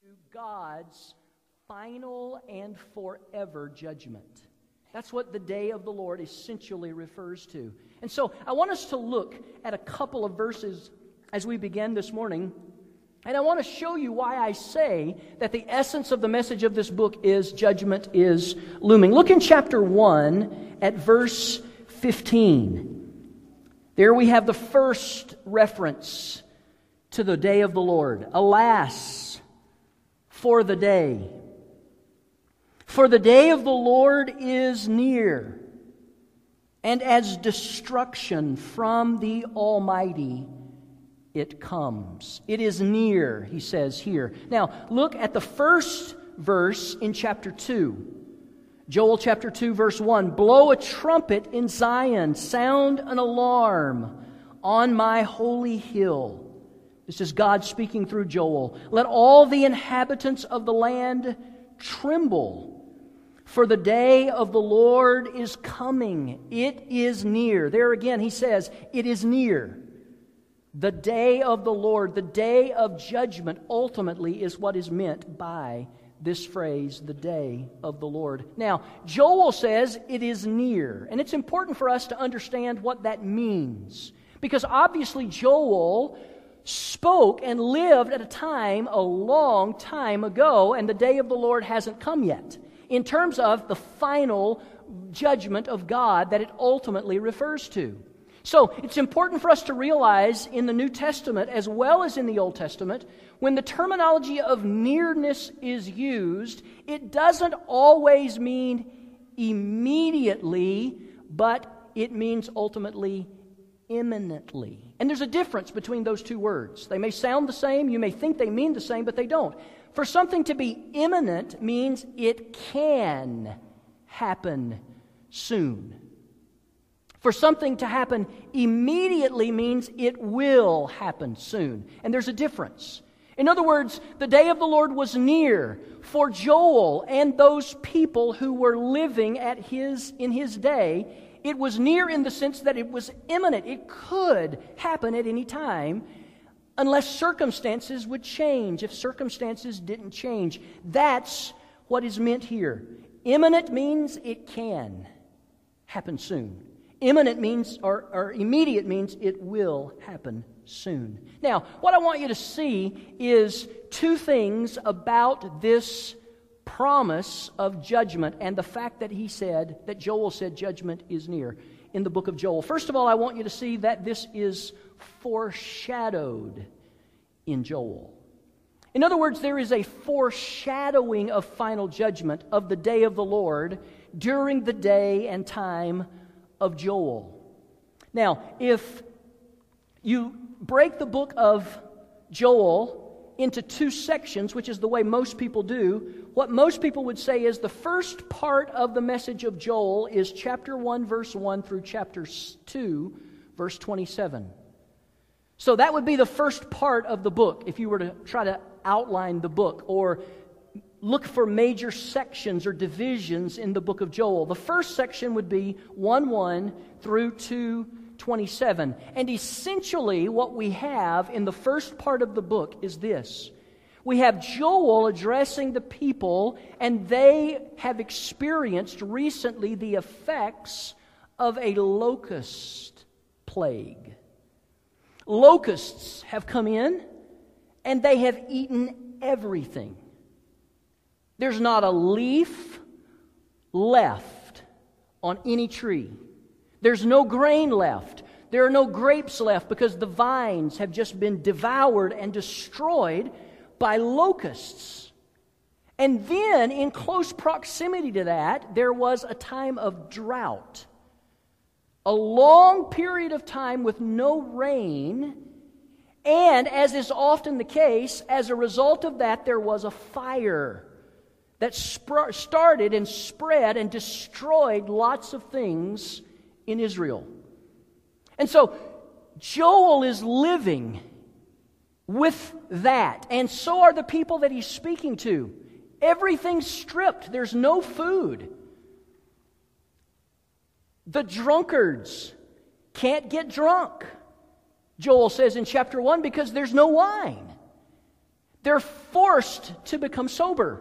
God's final and forever judgment. That's what the day of the Lord essentially refers to. And so I want us to look at a couple of verses as we begin this morning. And I want to show you why I say that the essence of the message of this book is judgment is looming. Look in chapter 1 at verse 15. There we have the first reference to the day of the Lord. Alas, for the day. For the day of the Lord is near, and as destruction from the Almighty it comes. It is near, he says here. Now, look at the first verse in chapter 2. Joel chapter 2, verse 1. Blow a trumpet in Zion, sound an alarm on my holy hill. This is God speaking through Joel. Let all the inhabitants of the land tremble, for the day of the Lord is coming. It is near. There again, he says, it is near. The day of the Lord, the day of judgment, ultimately is what is meant by this phrase, the day of the Lord. Now, Joel says it is near, and it's important for us to understand what that means, because obviously Joel spoke and lived at a time a long time ago, and the day of the Lord hasn't come yet, in terms of the final judgment of God that it ultimately refers to. So it's important for us to realize in the New Testament as well as in the Old Testament, when the terminology of nearness is used, it doesn't always mean immediately, but it means ultimately imminently. And there's a difference between those two words. They may sound the same, you may think they mean the same, but they don't. For something to be imminent means it can happen soon. For something to happen immediately means it will happen soon. And there's a difference. In other words, the day of the Lord was near for Joel and those people who were living in his day. It was near in the sense that it was imminent. It could happen at any time unless circumstances would change. If circumstances didn't change, that's what is meant here. Imminent means it can happen soon. Imminent means, or immediate means, it will happen soon. Now, what I want you to see is two things about this promise of judgment and the fact that that Joel said judgment is near in the book of Joel. First of all, I want you to see that this is foreshadowed in Joel. In other words, there is a foreshadowing of final judgment of the day of the Lord during the day and time of Joel. Now, if you break the book of Joel into two sections, which is the way most people do, what most people would say is the first part of the message of Joel is chapter 1, verse 1 through chapter 2, verse 27. So that would be the first part of the book if you were to try to outline the book or look for major sections or divisions in the book of Joel. The first section would be 1:1 through 2:27. And essentially what we have in the first part of the book is this. We have Joel addressing the people, and they have experienced recently the effects of a locust plague. Locusts have come in, and they have eaten everything. There's not a leaf left on any tree. There's no grain left. There are no grapes left because the vines have just been devoured and destroyed by locusts. And then, in close proximity to that, there was a time of drought. A long period of time with no rain. And, as is often the case, as a result of that, there was a fire that started and spread and destroyed lots of things in Israel. And so Joel is living with that, and so are the people that he's speaking to. Everything's stripped. There's no food. The drunkards can't get drunk, Joel says in chapter 1, because there's no wine. They're forced to become sober.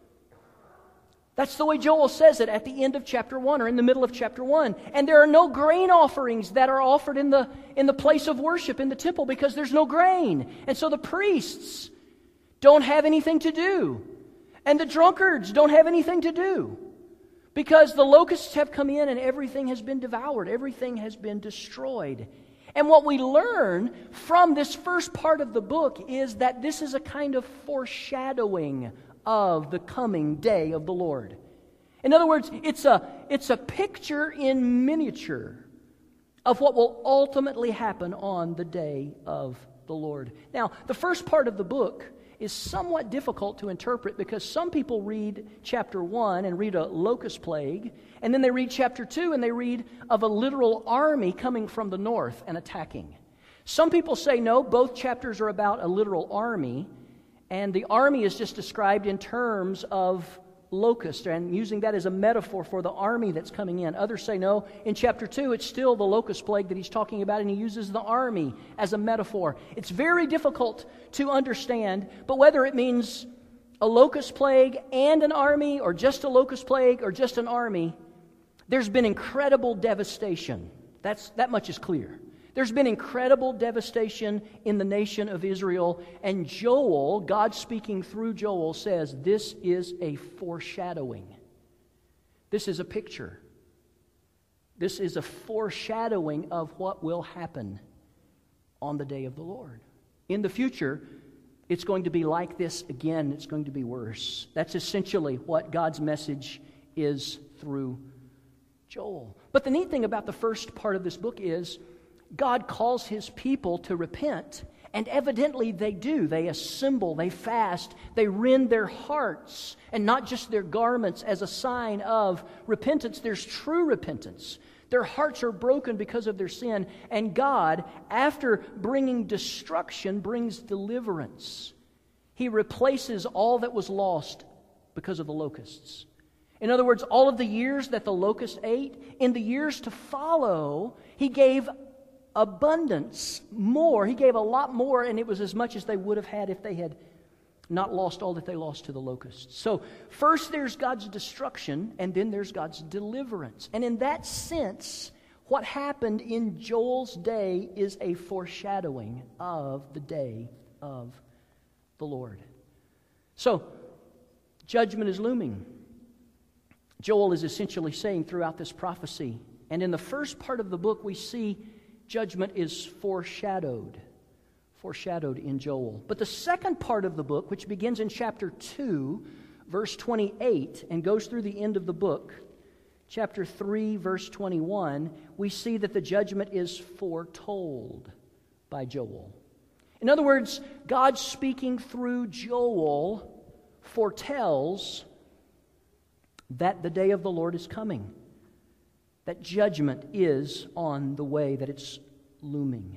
That's the way Joel says it at the end of chapter 1 or in the middle of chapter 1. And there are no grain offerings that are offered in the place of worship in the temple because there's no grain. And so the priests don't have anything to do. And the drunkards don't have anything to do. Because the locusts have come in and everything has been devoured. Everything has been destroyed. And what we learn from this first part of the book is that this is a kind of foreshadowing of the coming day of the Lord. In other words, it's a picture in miniature of what will ultimately happen on the day of the Lord. Now, the first part of the book is somewhat difficult to interpret because some people read chapter 1 and read a locust plague, and then they read chapter 2 and they read of a literal army coming from the north and attacking. Some people say no, both chapters are about a literal army, and the army is just described in terms of locusts and using that as a metaphor for the army that's coming in. Others say no, in chapter 2 it's still the locust plague that he's talking about, and he uses the army as a metaphor. It's very difficult to understand, but whether it means a locust plague and an army, or just a locust plague, or just an army, there's been incredible devastation. That much is clear. There's been incredible devastation in the nation of Israel, and Joel, God speaking through Joel, says this is a foreshadowing. This is a picture. This is a foreshadowing of what will happen on the day of the Lord. In the future, it's going to be like this again. It's going to be worse. That's essentially what God's message is through Joel. But the neat thing about the first part of this book is God calls His people to repent, and evidently they do. They assemble, they fast, they rend their hearts, and not just their garments as a sign of repentance. There's true repentance. Their hearts are broken because of their sin, and God, after bringing destruction, brings deliverance. He replaces all that was lost because of the locusts. In other words, all of the years that the locust ate, in the years to follow, He gave abundance, more. He gave a lot more, and it was as much as they would have had if they had not lost all that they lost to the locusts. So first there's God's destruction, and then there's God's deliverance. And in that sense, what happened in Joel's day is a foreshadowing of the day of the Lord. So, judgment is looming. Joel is essentially saying throughout this prophecy, and in the first part of the book we see judgment is foreshadowed in Joel. But the second part of the book, which begins in chapter 2, verse 28, and goes through the end of the book, chapter 3, verse 21, we see that the judgment is foretold by Joel. In other words, God speaking through Joel foretells that the day of the Lord is coming, that judgment is on the way, that it's looming.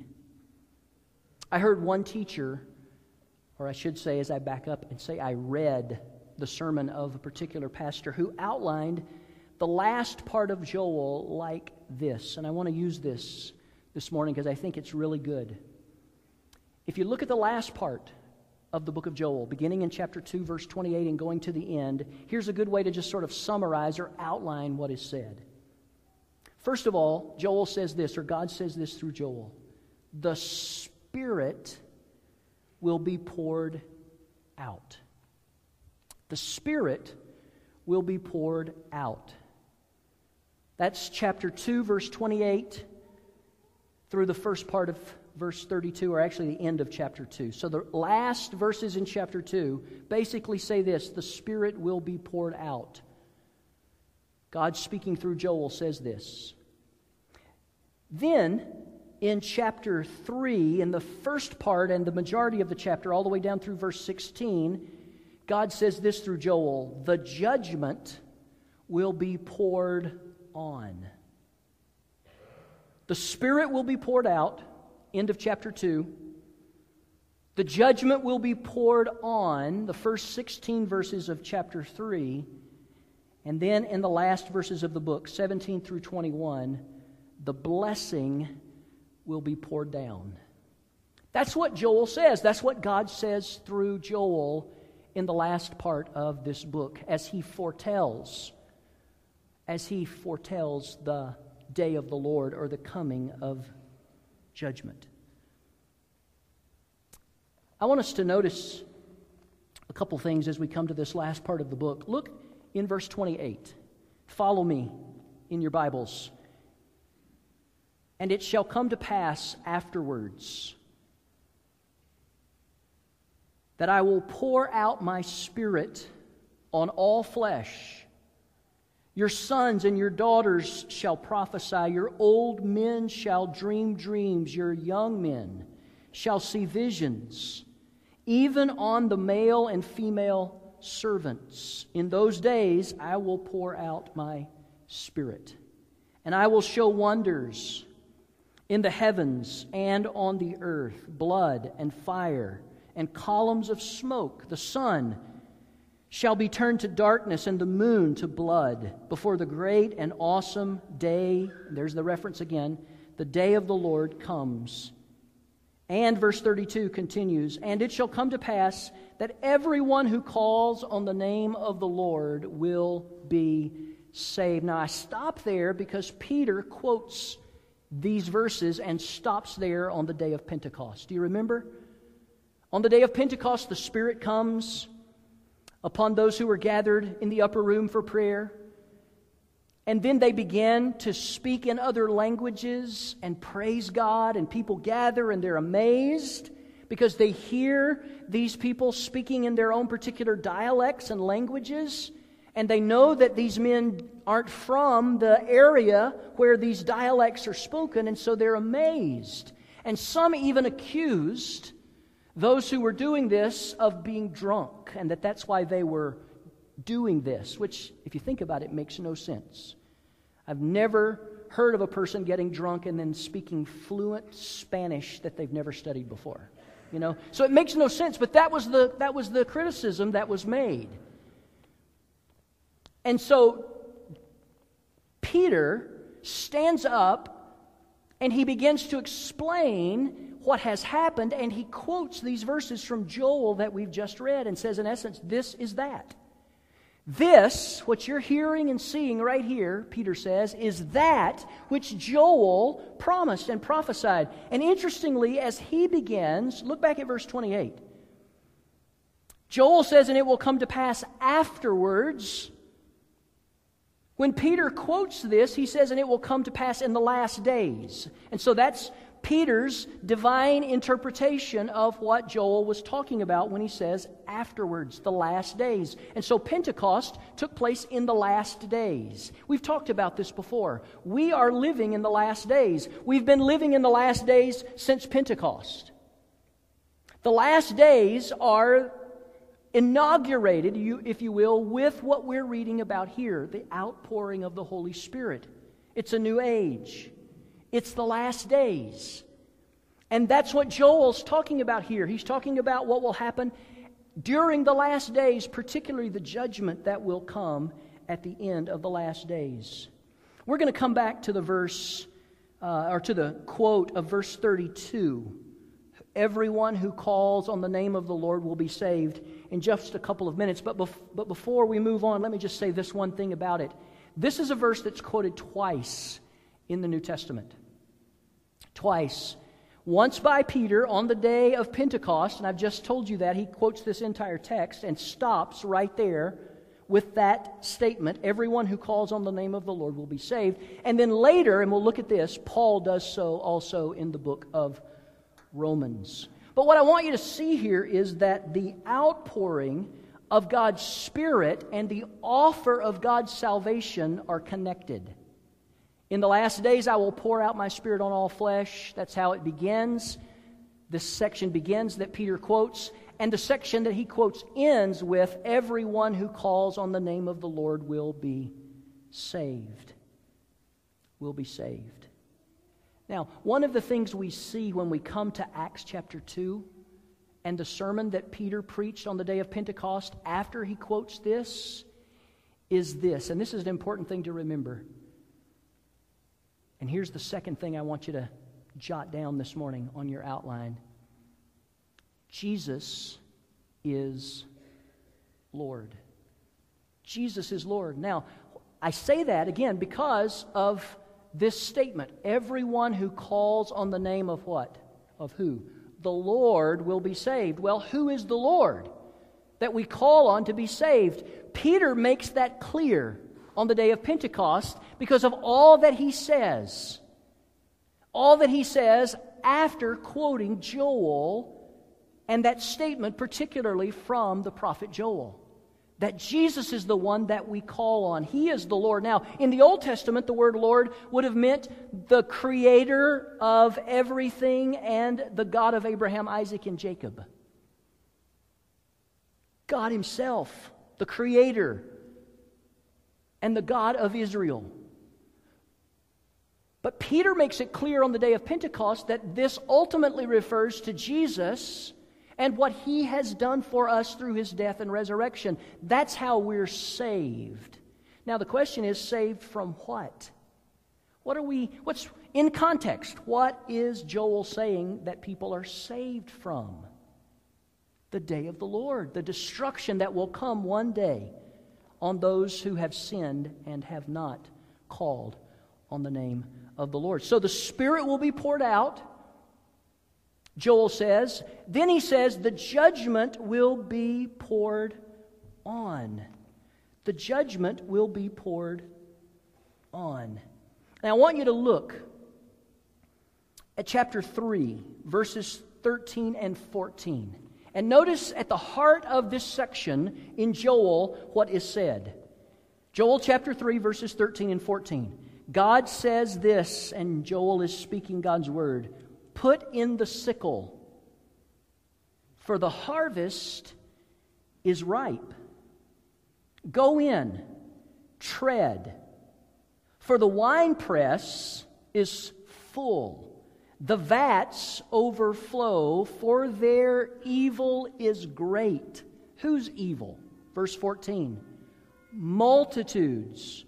I heard one teacher, or I should say as I back up and say I read the sermon of a particular pastor who outlined the last part of Joel like this. And I want to use this morning because I think it's really good. If you look at the last part of the book of Joel, beginning in chapter 2, verse 28 and going to the end, here's a good way to just sort of summarize or outline what is said. First of all, Joel says this, or God says this through Joel: the Spirit will be poured out. The Spirit will be poured out. That's chapter 2, verse 28 through the first part of verse 32, or actually the end of chapter 2. So the last verses in chapter 2 basically say this: the Spirit will be poured out. God speaking through Joel says this. Then, in chapter 3, in the first part and the majority of the chapter, all the way down through verse 16, God says this through Joel: the judgment will be poured on. The Spirit will be poured out, end of chapter 2. The judgment will be poured on, the first 16 verses of chapter 3. And then in the last verses of the book, 17 through 21, the blessing will be poured down. That's what Joel says. That's what God says through Joel in the last part of this book as he foretells the day of the Lord, or the coming of judgment. I want us to notice a couple things as we come to this last part of the book. Look in verse 28. Follow me in your Bibles. And it shall come to pass afterwards that I will pour out my Spirit on all flesh. Your sons and your daughters shall prophesy. Your old men shall dream dreams. Your young men shall see visions. Even on the male and female servants. In those days I will pour out my Spirit. And I will show wonders in the heavens and on the earth, blood and fire and columns of smoke. The sun shall be turned to darkness and the moon to blood before the great and awesome day, there's the reference again, the day of the Lord comes. And verse 32 continues, and it shall come to pass that everyone who calls on the name of the Lord will be saved. Now I stop there because Peter quotes these verses and stops there on the day of Pentecost. Do you remember? On the day of Pentecost, the Spirit comes upon those who were gathered in the upper room for prayer. And then they begin to speak in other languages and praise God. And people gather and they're amazed because they hear these people speaking in their own particular dialects and languages. And they know that these men aren't from the area where these dialects are spoken. And so they're amazed. And some even accused those who were doing this of being drunk, and that's why they were doing this, which, if you think about it, makes no sense. I've never heard of a person getting drunk and then speaking fluent Spanish that they've never studied before. So it makes no sense, but that was the criticism that was made. And so Peter stands up and he begins to explain what has happened, and he quotes these verses from Joel that we've just read and says, in essence, this is that. This, what you're hearing and seeing right here, Peter says, is that which Joel promised and prophesied. And interestingly, as he begins, look back at verse 28. Joel says, and it will come to pass afterwards. When Peter quotes this, he says, and it will come to pass in the last days. And so that's Peter's divine interpretation of what Joel was talking about when he says afterwards, the last days. And so Pentecost took place in the last days. We've talked about this before. We are living in the last days. We've been living in the last days since Pentecost. The last days are inaugurated, if you will, with what we're reading about here, the outpouring of the Holy Spirit. It's a new age. It's the last days. And that's what Joel's talking about here. He's talking about what will happen during the last days, particularly the judgment that will come at the end of the last days. We're going to come back to the verse, or to the quote of verse 32. Everyone who calls on the name of the Lord will be saved, in just a couple of minutes. But before we move on, let me just say this one thing about it. This is a verse that's quoted twice in the New Testament. Twice. Once by Peter on the day of Pentecost, and I've just told you that. He quotes this entire text and stops right there with that statement, everyone who calls on the name of the Lord will be saved. And then later, and we'll look at this, Paul does so also in the book of Romans. But what I want you to see here is that the outpouring of God's Spirit and the offer of God's salvation are connected. In the last days I will pour out my Spirit on all flesh. That's how it begins. This section begins that Peter quotes, and the section that he quotes ends with, everyone who calls on the name of the Lord will be saved. Will be saved. Now, one of the things we see when we come to Acts chapter 2 and the sermon that Peter preached on the day of Pentecost after he quotes this is this, and this is an important thing to remember. And here's the second thing I want you to jot down this morning on your outline. Jesus is Lord. Jesus is Lord. Now, I say that again because of this statement. Everyone who calls on the name of what? Of who? The Lord will be saved. Well, who is the Lord that we call on to be saved? Peter makes that clear on the day of Pentecost because of all that he says. All that he says after quoting Joel and that statement particularly from the prophet Joel. That Jesus is the one that we call on. He is the Lord. Now, in the Old Testament, the word Lord would have meant the creator of everything and the God of Abraham, Isaac, and Jacob. God Himself, the creator and the God of Israel. But Peter makes it clear on the day of Pentecost that this ultimately refers to Jesus and what He has done for us through His death and resurrection. That's how we're saved. Now the question is, saved from what? What's in context? What is Joel saying that people are saved from? The day of the Lord, the destruction that will come one day on those who have sinned and have not called on the name of the Lord. So the Spirit will be poured out, Joel says. Then he says the judgment will be poured on. The judgment will be poured on. Now I want you to look at chapter 3, verses 13 and 14. And notice at the heart of this section in Joel what is said. Joel chapter 3, verses 13 and 14. God says this, and Joel is speaking God's word. Put in the sickle, for the harvest is ripe. Go in, tread, for the winepress is full. The vats overflow, for their evil is great. Whose evil? Verse 14. Multitudes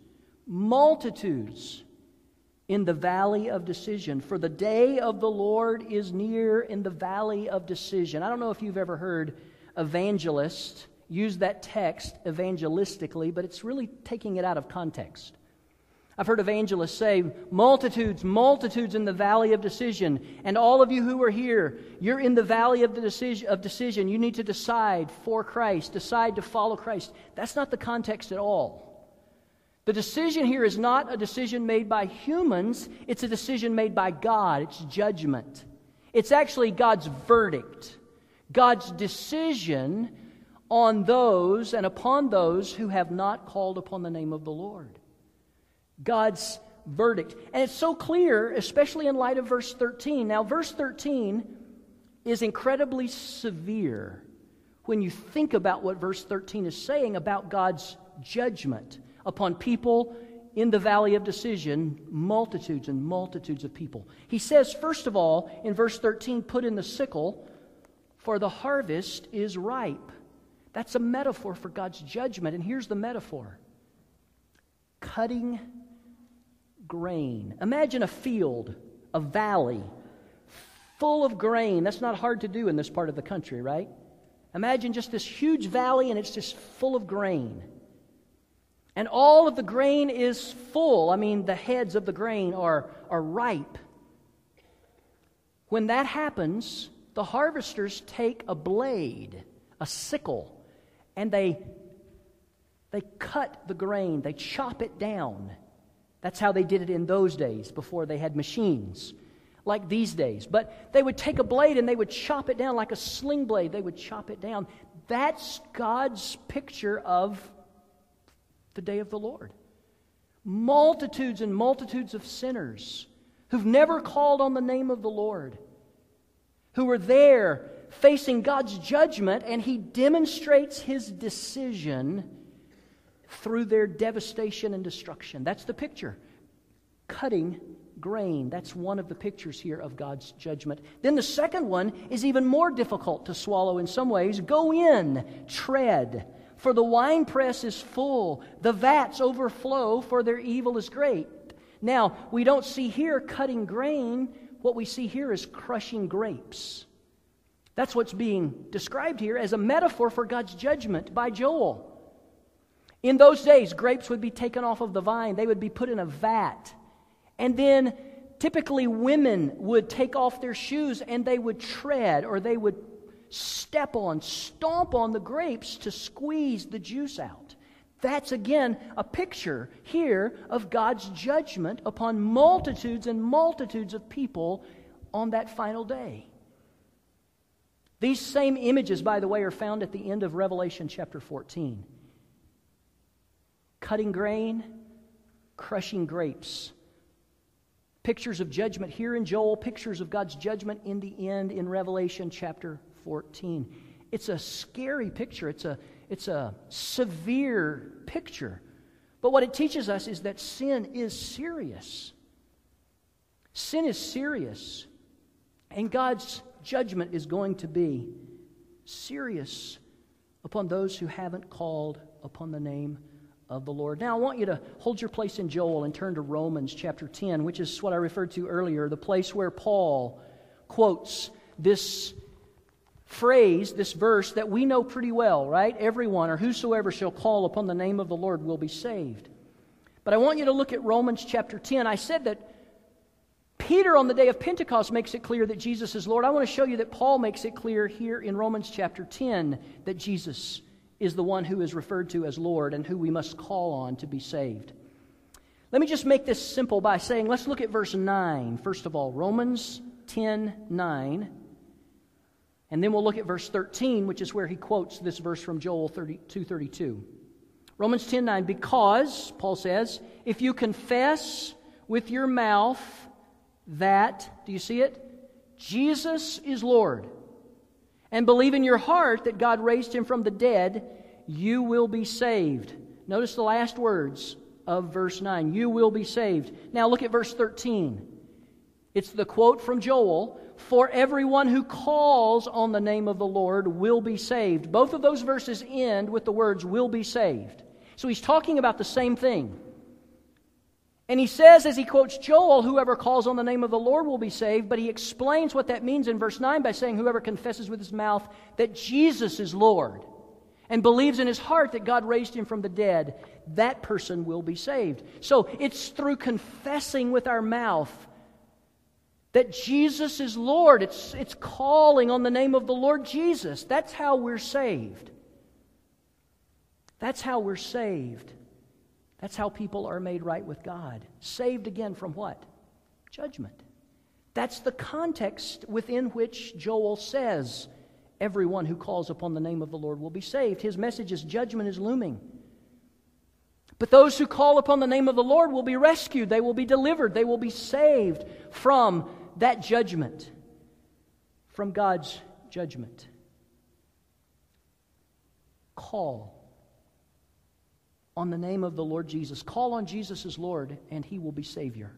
in the valley of decision. For the day of the Lord is near in the valley of decision. I don't know if you've ever heard evangelists use that text evangelistically, but it's really taking it out of context. I've heard evangelists say, multitudes in the valley of decision. And all of you who are here, you're in the valley of decision. You need to decide for Christ, decide to follow Christ. That's not the context at all. The decision here is not a decision made by humans. It's a decision made by God. It's judgment. It's actually God's verdict. God's decision on those and upon those who have not called upon the name of the Lord. God's verdict. And it's so clear, especially in light of verse 13. Now, verse 13 is incredibly severe when you think about what verse 13 is saying about God's judgment upon people in the valley of decision, multitudes and multitudes of people. He says, first of all, in verse 13, put in the sickle, for the harvest is ripe. That's a metaphor for God's judgment. And here's the metaphor. Cutting grain. Imagine a field, a valley, full of grain. That's not hard to do in this part of the country, right? Imagine just this huge valley and it's just full of grain. And all of the grain is full. I mean, the heads of the grain are ripe. When that happens, the harvesters take a blade, a sickle, and they cut the grain. They chop it down. That's how they did it in those days before they had machines like these days. But they would take a blade and they would chop it down like a sling blade. They would chop it down. That's God's picture of the day of the Lord. Multitudes and multitudes of sinners who've never called on the name of the Lord, who are there facing God's judgment, and He demonstrates His decision through their devastation and destruction. That's the picture. Cutting grain. That's one of the pictures here of God's judgment. Then the second one is even more difficult to swallow in some ways. Go in, tread, for the winepress is full, the vats overflow, for their evil is great. Now, we don't see here cutting grain. What we see here is crushing grapes. That's what's being described here as a metaphor for God's judgment by Joel. In those days, grapes would be taken off of the vine. They would be put in a vat. And then typically women would take off their shoes and they would tread, or they would stomp on the grapes to squeeze the juice out. That's again a picture here of God's judgment upon multitudes and multitudes of people on that final day. These same images, by the way, are found at the end of Revelation chapter 14. Cutting grain, crushing grapes. Pictures of judgment here in Joel, pictures of God's judgment in the end in Revelation chapter 14. It's a scary picture. It's a severe picture. But what it teaches us is that sin is serious. Sin is serious. And God's judgment is going to be serious upon those who haven't called upon the name of the Lord. Now, I want you to hold your place in Joel and turn to Romans chapter 10, which is what I referred to earlier, the place where Paul quotes this phrase, this verse that we know pretty well, right? Everyone or whosoever shall call upon the name of the Lord will be saved. But I want you to look at Romans chapter 10. I said that Peter on the day of Pentecost makes it clear that Jesus is Lord. I want to show you that Paul makes it clear here in Romans chapter 10 that Jesus is the one who is referred to as Lord and who we must call on to be saved. Let me just make this simple by saying, let's look at verse 9. First of all, Romans 10:9. And then we'll look at verse 13, which is where he quotes this verse from Joel 2:32. Romans 10:9, because, Paul says, if you confess with your mouth that, do you see it? Jesus is Lord, and believe in your heart that God raised him from the dead, you will be saved. Notice the last words of verse 9. You will be saved. Now look at verse 13. It's the quote from Joel, for everyone who calls on the name of the Lord will be saved. Both of those verses end with the words will be saved. So he's talking about the same thing. And he says, as he quotes Joel, whoever calls on the name of the Lord will be saved, but he explains what that means in verse 9 by saying, whoever confesses with his mouth that Jesus is Lord and believes in his heart that God raised him from the dead, that person will be saved. So it's through confessing with our mouth that Jesus is Lord. It's calling on the name of the Lord Jesus. That's how we're saved. That's how we're saved. That's how people are made right with God. Saved again from what? Judgment. That's the context within which Joel says, everyone who calls upon the name of the Lord will be saved. His message is judgment is looming. But those who call upon the name of the Lord will be rescued. They will be delivered. They will be saved from that judgment, from God's judgment. Call on the name of the Lord Jesus. Call on Jesus as Lord, and he will be Savior.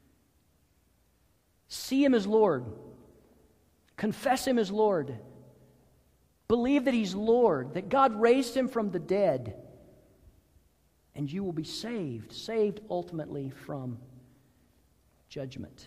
See him as Lord. Confess him as Lord. Believe that he's Lord, that God raised him from the dead, and you will be saved. Saved ultimately from judgment.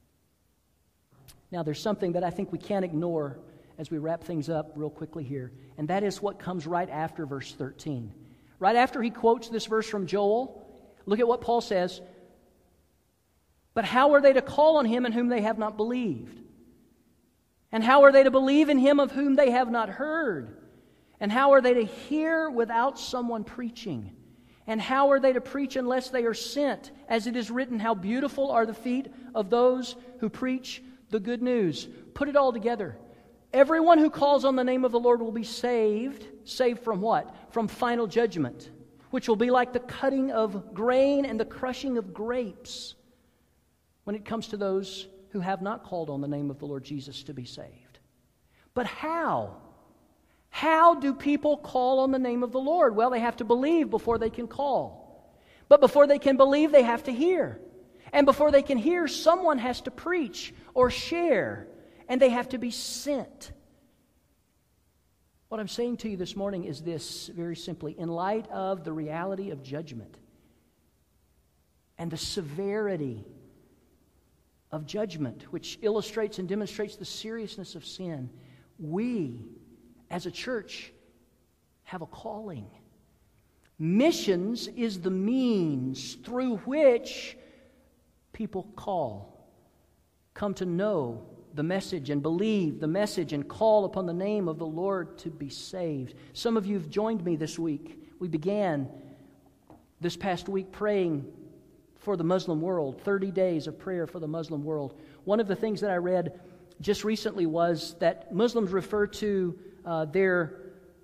Now, there's something that I think we can't ignore as we wrap things up real quickly here, and that is what comes right after verse 13. Right after he quotes this verse from Joel, look at what Paul says. But how are they to call on him in whom they have not believed? And how are they to believe in him of whom they have not heard? And how are they to hear without someone preaching? And how are they to preach unless they are sent? As it is written, how beautiful are the feet of those who preach the good news. Put it all together. Everyone who calls on the name of the Lord will be saved. Saved from what? From final judgment, which will be like the cutting of grain and the crushing of grapes when it comes to those who have not called on the name of the Lord Jesus to be saved. But how? How do people call on the name of the Lord? Well, they have to believe before they can call. But before they can believe, they have to hear. And before they can hear, someone has to preach or share. And they have to be sent. What I'm saying to you this morning is this, very simply. In light of the reality of judgment and the severity of judgment, which illustrates and demonstrates the seriousness of sin, we, as a church, have a calling. Missions is the means through which people come to know the message and believe the message and call upon the name of the Lord to be saved. Some of you have joined me this week. We began this past week praying for the Muslim world, 30 days of prayer for the Muslim world. One of the things that I read just recently was that Muslims refer to their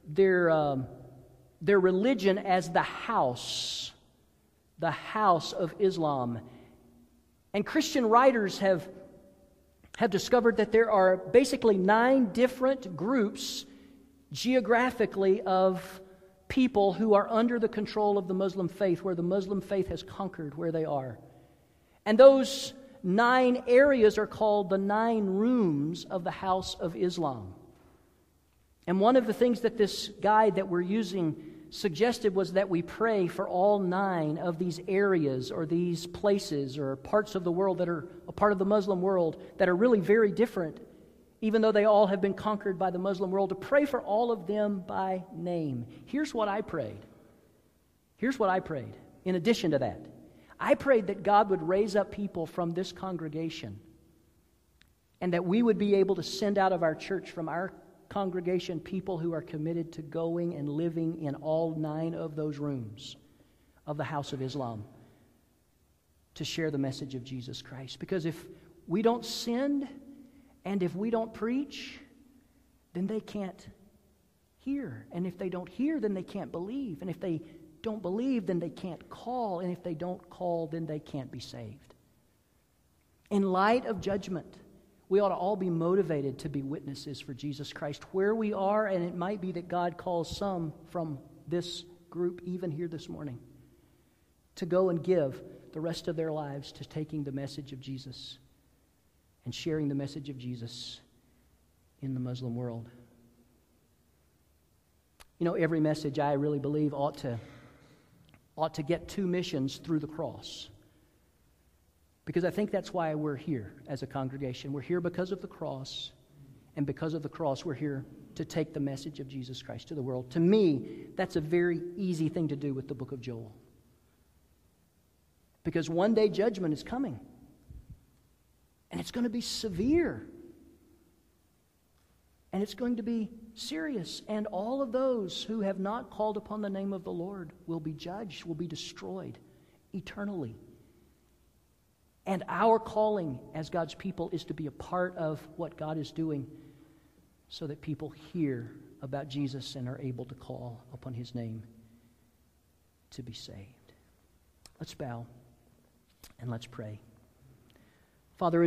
religion as the house of Islam. And Christian writers have discovered that there are basically 9 different groups geographically of people who are under the control of the Muslim faith, where the Muslim faith has conquered where they are. And those 9 areas are called the 9 rooms of the house of Islam. And one of the things that this guide that we're using suggested was that we pray for all 9 of these areas or these places or parts of the world that are a part of the Muslim world that are really very different, even though they all have been conquered by the Muslim world, to pray for all of them by name. Here's what I prayed. In addition to that, I prayed that God would raise up people from this congregation and that we would be able to send out of our church, from our congregation, people who are committed to going and living in all 9 of those rooms of the house of Islam to share the message of Jesus Christ. Because if we don't send and if we don't preach, then they can't hear. And if they don't hear, then they can't believe. And if they don't believe, then they can't call. And if they don't call, then they can't be saved. In light of judgment, we ought to all be motivated to be witnesses for Jesus Christ where we are, and it might be that God calls some from this group, even here this morning, to go and give the rest of their lives to taking the message of Jesus and sharing the message of Jesus in the Muslim world. You know, every message, I really believe, ought to get to missions through the cross. Because I think that's why we're here as a congregation. We're here because of the cross, and because of the cross, we're here to take the message of Jesus Christ to the world. To me, that's a very easy thing to do with the book of Joel. Because one day judgment is coming, and it's going to be severe, and it's going to be serious, and all of those who have not called upon the name of the Lord will be judged, will be destroyed eternally. And our calling as God's people is to be a part of what God is doing so that people hear about Jesus and are able to call upon His name to be saved. Let's bow and let's pray. Father,